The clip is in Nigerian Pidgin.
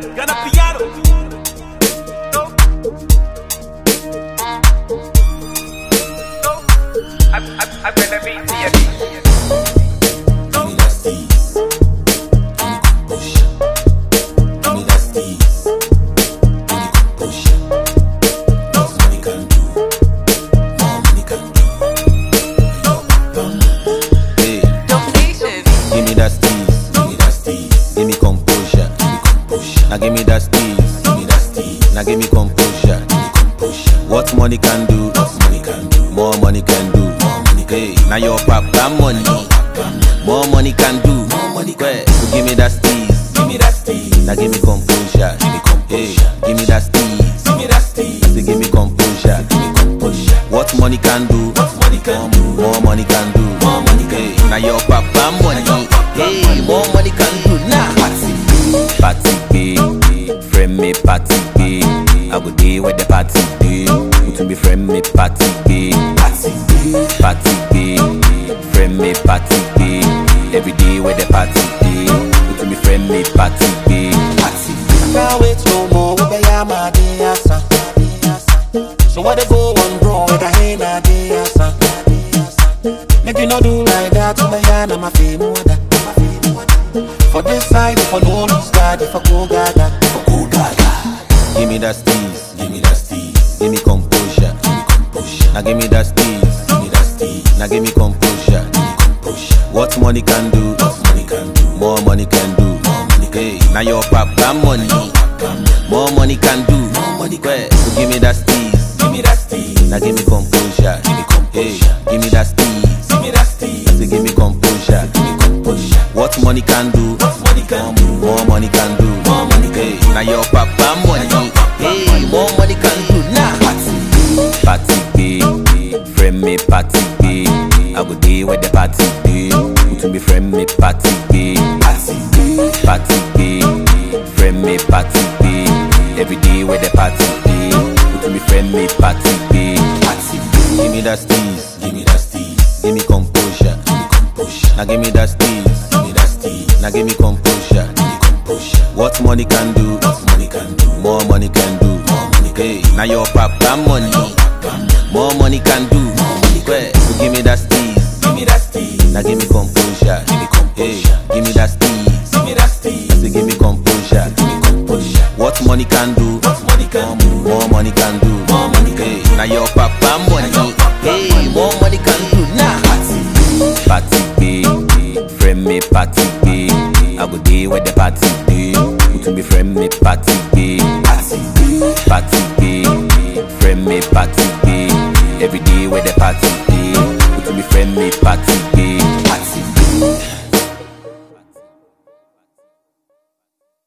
Gana piano. I better be now give me that steez, now give me composure. What money can do, more money can do. Hey, now your papa money, more money can do. So give me that steez, now give me composure. Hey, give me that steez, so give me composure. What money can do, more money can do. Hey, now your papa money, hey, more money can do. Nah, party gay, friend me party gay. I go day where the party day. To be friend me party gay, party gay, friend me party gay. Every day where the party day. To be friend me party gay, I can't wait no more. We be a my day asa. So what they go on bro? We can hang a day asa. Make you not do like that. To my hand, I'm a famous. For this side, if I no lose God, if I go gaga, give me that steez, give me composure. Now give me that steez, now give me composure. What money can do, more money can do. Hey, now your papa money, more money can do. So give me that steez, now give me composure. Hey, give me that steez, so give me composure. What money can do, more money can do. Hey, now your papa money, hey, more money can do. Nah, party gay, friend me party gay. I go day where the party day. To be friend me party gay, party gay, friend me party gay. Every day where the party day. To be friend me party gay. Give me that steez, give me composure. Now give me that steez, now give me composure. What money can do, more money can do. Hey, now your papa money, more money can do. So give me that steez, now give me composure. Hey, give me that steez, so give me composure. What money can do, more money can do. Hey, now your papa money, hey, more money can do. Nah, party gay, friend me party gay. I go day where the party day. To be friend me party gay, party gay, friend me party gay. Every day where the party day. To be friend me party gay.